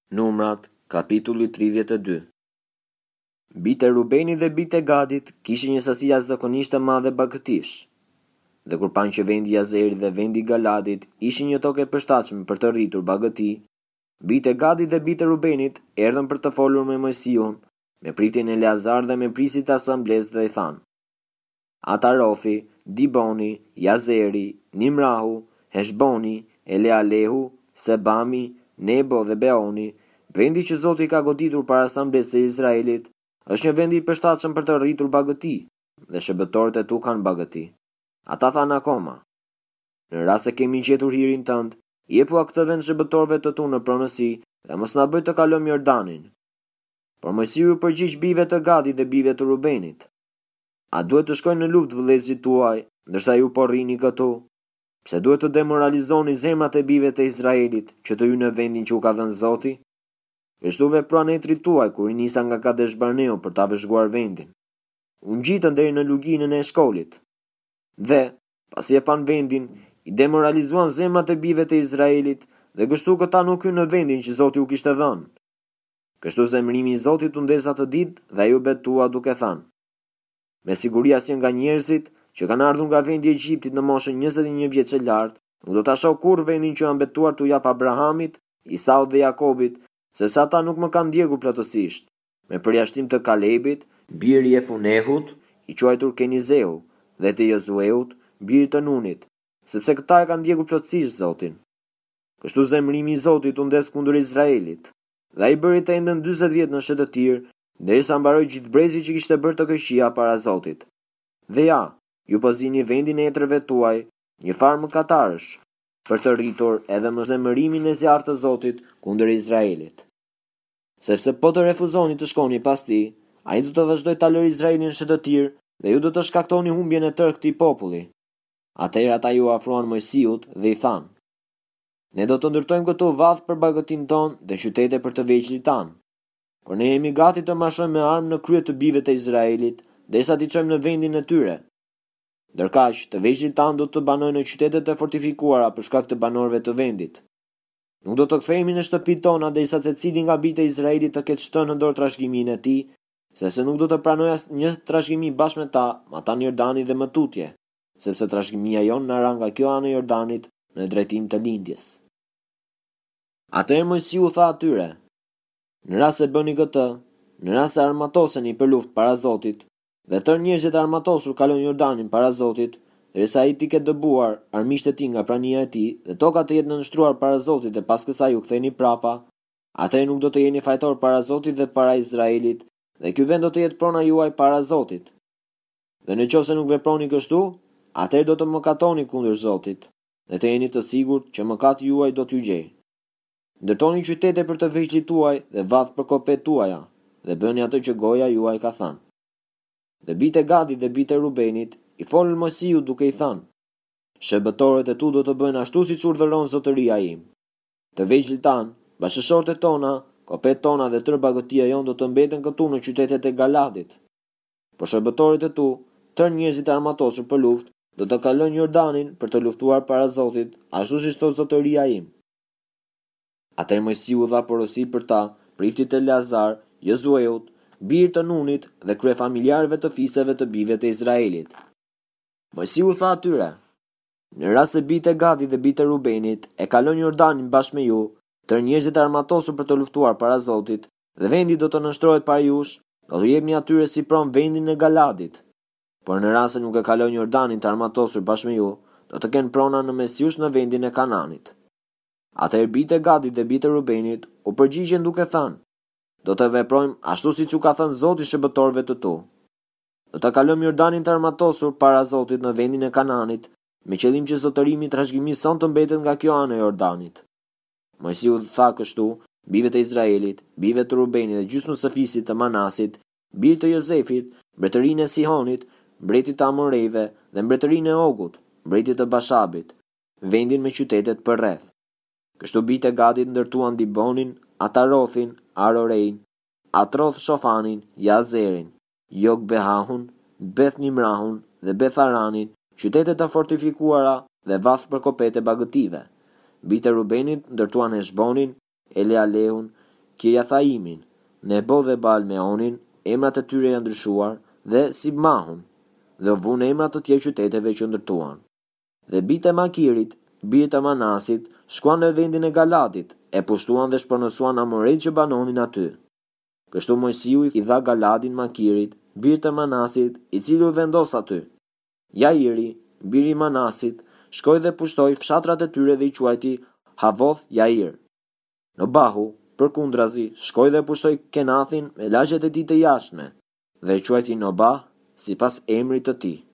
Numrat, kapitulli 32. Bitë e Rubenit dhe bitë e Gadit kishin një sasi jashtëzakonisht të madhe bagëtish. Dhe kur panë që vendi Jazerit dhe vendi Galadit ishin një tokë e përshtatshme për të rritur bagëti, bitë e Gadit dhe bitë e Rubenit erdhën për të folur me Mojsiun, me pritin e Eleazar dhe me prisit të asambles dhe i thanë: Atarothi, Diboni, Jazeri, Nimrahu, Heshboni, Elealehu, Sebami, Nebo dhe Beoni, vendi që Zoti ka goditur para asamblesë së Izraelit, është një vend i përshtatshëm për të rritur bagëti, dhe shëbëtorët e tu kanë bagëti. Ata thanë akoma: në rast se kemi gjetur hirin tënd, jepu këtë vend shëbëtorëve të tu në pronësi dhe mos na bëj të kalojmë Jordanin. Por Mojsiu u përgjigj bijve të Gadit dhe bijve të Rubenit: a duhet të shkojnë në luftë vëllezërit tuaj, ndërsa ju po rrini këtu? Pse duhet të demoralizoni zemrat e bijve të Izraelit që të hyjnë në vendin që u ka dhënë Zoti? Kështu veprua netrit tuaj kur i nisa nga Kadesh Barneu për ta vëzhguar vendin. U ngjitën deri në luginën e Shkolit. Dhe, pasi e pan vendin, i demoralizuan zemrat e bijve të Izraelit dhe kështu këta nuk hynë në vendin që Zoti u kishte dhënë. Kështu zemrimi i Zotit u ndes atë ditë dhe ai u betua duke thënë: me siguri asnjë nga njerëzit që kanë ardhur nga vendi i Egjiptit në moshën 21 vjeç e lartë, nuk do ta shoh kurrë vendin që janë betuar t'u jap Abrahamit, Isaut dhe Jakobit, sepse ata nuk më kanë ndjekur plotësisht, me përjashtim të Kalebit, biri e Funehut, i quajtur Kenizeu, dhe të Jozueut, biri të Nunit, sepse këta e kanë ndjekur plotësisht Zotin. Kështu zemrimi i Zotit u ndes kundër Izraelit, dhe ai bëri të enden 40 vjet në shëtëtir, derisa mbaroi gjithë brezi që kishte bërë të këqija para Zotit. Dhe ja, ju po zini vendin e etërve tuaj, një farë mëkatarësh, për të rritur edhe më zemërimin e zjarrt të Zotit kundër Izraelit. Sepse po të refuzoni të shkoni pas tij, ai do të vazhdojë ta lërë Izraelin në shëtëtir dhe ju do të shkaktoni humbjen e tërë këtij populli. Atëherë ata ju afruan Mojsiut dhe i thanë: ne do të ndërtojmë këtu vath për bagëtin ton dhe qytete për të veçlit tan. Por ne jemi gati të marshojmë me armë në krye të bijve të Izraelit, derisa t'i çojmë në vendin e tyre. Ndërkaq, të veçlit tan do të banojnë në qytetet e fortifikuara për shkak të banorëve të vendit. Nuk do të kthehemi në shtëpitë tona derisa secili nga bijtë e Izraelit të ketë shtënë në dorë trashëgiminë e tij, sepse nuk do të pranoj asnjë trashëgimi bashkë me ta, ma ta në Jordanin dhe më tutje, sepse trashëgimia jon na ra nga kjo anë e Jordanit në drejtim të lindjes. Atëherë Mojsiu tha atyre: në rast se bëni këtë, në rast se armatoseni për luftë para Zotit, dhe tërë njerëzit e armatosur kalojnë Jordanin para Zotit, derisa ai t'i ketë dëbuar armiqtë e tij nga prania e tij dhe toka të jetë nënshtruar para Zotit dhe pas kësaj u ktheni prapa, atëherë nuk do të jeni fajtor para Zotit dhe para Izraelit, dhe ky vend do të jetë prona juaj para Zotit. Dhe nëse nuk veproni kështu, atëherë do të mëkatoni kundër Zotit, dhe të jeni të sigurt që mëkati juaj do t'ju gjejë. Ndërtoni qytete për të veçlit tuaj dhe vath për kopet tuaja, dhe bëni atë që goja juaj ka thënë. Dhe bitë e Gadit dhe bitë e Rubenit i folën Mojsiut duke i thënë: shërbëtorët e tu do të bëjnë ashtu siç urdhëron zotëria im. Të veçlit tan, bashkëshortet tona, kopet tona dhe tërë bagëtia jon do të mbeten këtu në qytetet e Galadit. Por shërbëtorët e tu, tërë njerëzit e armatosur për luftë, do të kalojnë Jordanin për të luftuar para Zotit, ashtu siç thot zotëria im. Atëherë Mojsiu dha porosi për ta, priftit e Eleazar, Jozueut, birë të Nunit dhe kryefamiljarëve të fisëve të bijve të Izraelit. Mojsiu tha atyre: në rast se bitë e Gadit dhe bitë e Rubenit e kalojnë Jordanin bashkë me ju, tërë njerëzit e armatosur për të luftuar para Zotit, dhe vendi do të nënshtrohet para jush, do t'u jepni atyre si pron vendin e Galadit. Por në rast se nuk e kalojnë Jordanin të armatosur bashkë me ju, do të kenë prona në mes jush në vendin e Kananit. Atëherë bitë e Gadit dhe bitë e Rubenit u përgjigjen duke thënë: do të veprojmë ashtu siç u ka thënë Zoti shërbëtorëve të tu. Do ta kalojmë Jordanin të armatosur para Zotit në vendin e Kananit, me qëllim që zotërimi i trashëgimisë son të mbetet nga kjo anë e Jordanit. Mojsiu tha kështu bijve të Izraelit, bijve të Rubenit dhe gjysmës së fisit të Manasit, bijtë të Jozefit, mbretërinë e Sihonit, mbretit të Amorejve dhe mbretërinë e Ogut, mbretit të Bashabit, vendin me qytetet përreth. Kështu bijtë e Gadit ndërtuan Dibonin, Atarothin, Arorein, Atroth Shofanin, Jazerin, Jogbeahun, Beth Nimrahun dhe Beth Aranin, qytetet të fortifikuara dhe vath për kopet e bagëtive. Bijtë e Rubenit ndërtuan Heshbonin, Elealehun, Kiriathaimin, Nebo dhe Baal-Meonin, emrat e tyre janë ndryshuar, dhe Sibmahun, dhe u vun emrat të tjerë qyteteve që ndërtuan. Dhe bitë e Makirit, bitë e Manasit, shkuan në vendin e Galadit, e pushtuan dhe shpërnësuan Amorit që banonin aty. Kështu Mojsiu i dha Galadin Makirit, bitë e Manasit, i cili u vendos aty. Jairi, biri i Manasit, shkoi dhe pushtoi fshatrat e tyre dhe i quajti Havoth Jair. Nobahu, përkundrazi, shkoi dhe pushtoi Kenathin me lagjet e tij të jashtme, dhe i quajti Nobah sipas emrit të tij.